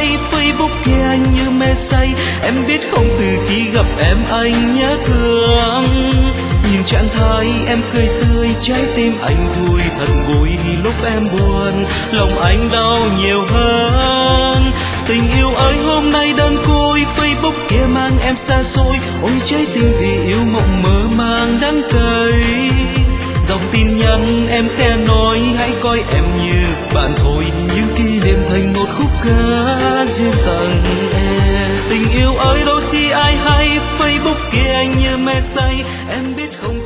hay Facebook kia anh như mê say. Em biết không, từ khi gặp em anh nhớ thương. Nhìn trạng thái em cười tươi, trái tim anh vui thật vui. Lúc em buồn, lòng anh đau nhiều hơn. Tình yêu ơi hôm nay đơn côi, Facebook kia mang em xa xôi. Ôi trái tim vì yêu mộng mơ màng đắng cay. Dòng tin nhắn em khẽ nói hãy coi em như bạn thôi. Những kỷ niệm thành một khúc ca riêng tặng em. Tình yêu ơi đôi khi ai hay, Facebook kia anh như mê say. Em biết không